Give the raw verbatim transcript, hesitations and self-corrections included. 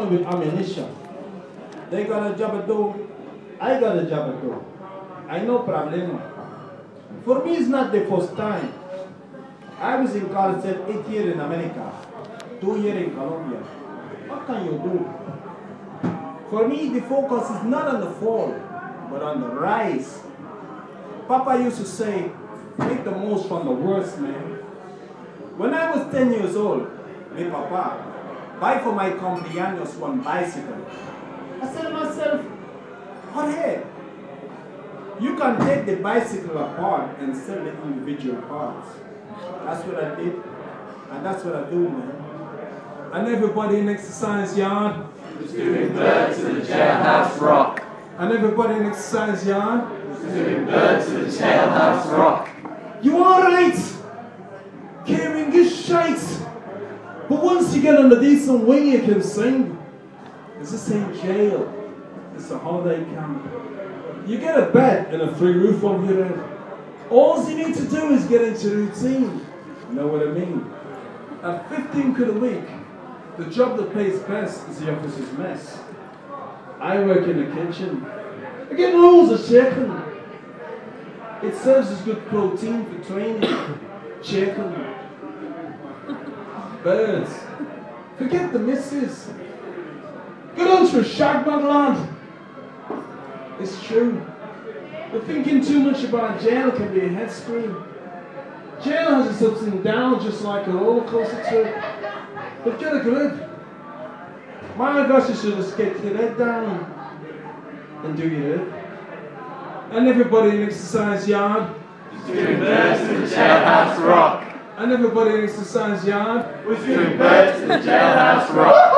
army with ammunition. They got a job to do. I got a job to do. I no problem. For me, it's not the first time. I was in college at eight years in America, two years in Colombia. What can you do? For me, the focus is not on the fall, but on the rise. Papa used to say, make the most from the worst, man. When I was ten years old, my papa buy for my companions one bicycle. I said to myself, what hey? You can take the bicycle apart and sell the individual parts. That's what I did, and that's what I do, man. And everybody in exercise yard was doing bird to the jailhouse rock. And everybody in exercise yard was doing bird to the jailhouse rock. You alright? Carrying your shite. But once you get on the decent wing, you can sing. This is in jail. It's a holiday camp. You get a bed and a free roof over your head. All you need to do is get into routine. You know what I mean? At fifteen quid a week, the job that pays best is the officer's mess. I work in the kitchen. I get loads of chicken. It serves as good protein for training. Chicken. Birds. Forget the missus. Good on for a shag, man, lad. It's true. But thinking too much about jail can be a head scream. Jail has its ups and downs just like a roller coaster trip. But get a grip. My gosh, you should just get your head down and do your head. And everybody in exercise yard was doing birds to the jailhouse rock. And everybody in exercise yard was doing birds to the jailhouse rock.